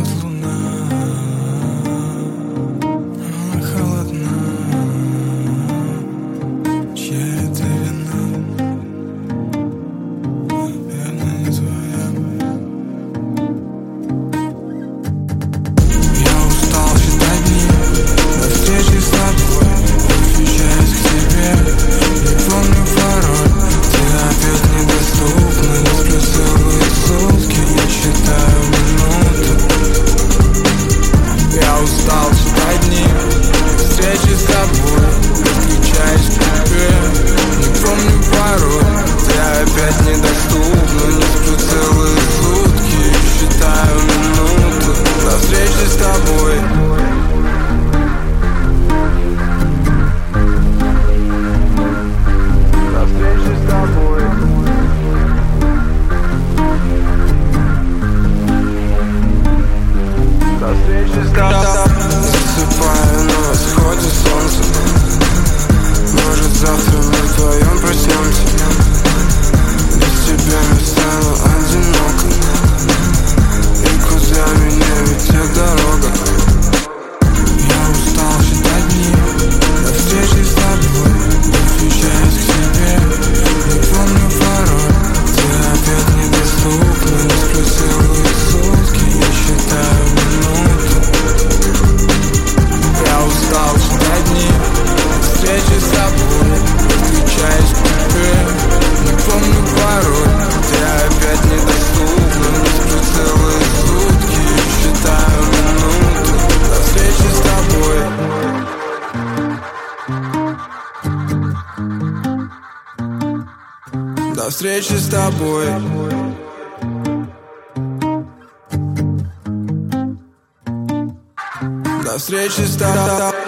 вот луна, она холодна. Чья это вина? Верно, не твоя. Я устал считать дни до встречи с тобой. Подключаюсь к тебе, не помню пароль. Ты опять недоступна, не сплю целые сутки. Я считаю минуты. Я устал считать дни до встречи с тобой. Подключаюсь к тебе, не помню пароль. Ты опять недоступна, не сплю целые сутки. Я считаю минуты до встречи с тобой. До встречи с тобой. До встречи с тобой. Засыпаю на восходе солнца. Может, завтра мы вдвоем проснемся. Без тебя мне стало одиноко. И куда меня ведет дорога? Я устал считать дни до встречи с тобой. Подключаюсь к тебе, не помню пароль. Ты опять недоступна, не сплю целые сутки. Я считаю минуты. Я устал считать дни до встречи с тобой. Подключаюсь к тебе, не помню пароль. Ты опять недоступна, не сплю целые сутки. Я считаю минуты до встречи с тобой. До встречи с тобой. До встречи с тобой.